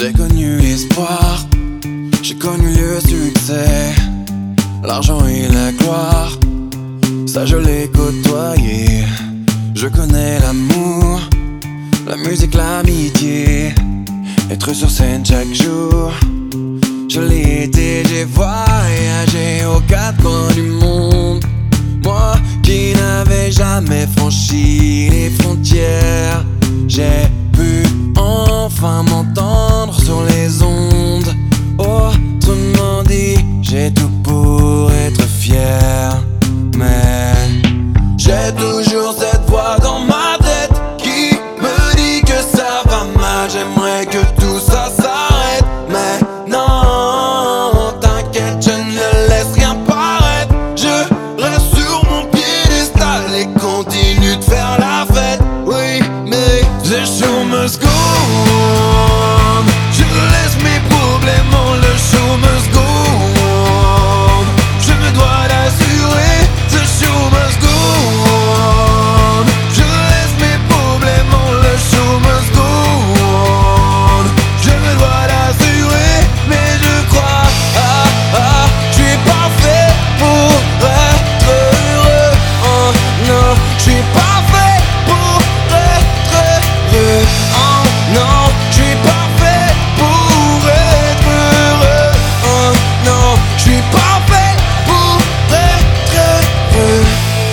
J'ai connu l'espoir, j'ai connu le succès, l'argent et la gloire, ça je l'ai côtoyé. Je connais l'amour, la musique, l'amitié, être sur scène chaque jour. Je l'ai été, j'ai voyagé aux quatre coins du monde. Moi qui n'avais jamais franchi les frontières, j'ai pu enfin m'entendre sur les ondes. Autrement dit, j'ai tout pour être fier. Mais j'ai toujours cette voix dans ma tête qui me dit que ça va mal. J'aimerais que tout ça s'arrête, mais non, t'inquiète, je ne laisse rien paraître. Je reste sur mon piédestal et continue de faire la fête. Oui, mais the show must go on. Je laisse mes problèmes en le show must go on. Je me dois d'assurer, the show must go on. Je laisse mes problèmes en le show must go on. Je me dois d'assurer, mais je crois, je suis pas fait pour être heureux. Oh non, je suis pas fait pour être heureux. Oh non, je suis pas fait pour être heureux. Oh non, je suis pas fait pour être heureux.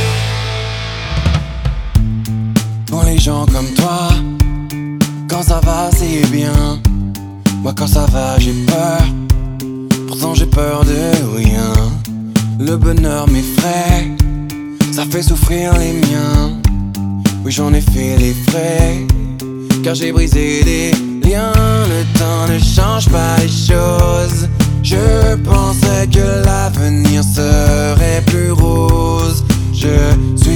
Pour les gens comme toi, quand ça va c'est bien. Moi quand ça va j'ai peur, pourtant j'ai peur de rien. Le bonheur m'effraie, ça fait souffrir les miens. Oui j'en ai fait les frais, car j'ai brisé des liens. Le temps ne change pas les choses. Je pensais que l'avenir serait plus rose. Je suis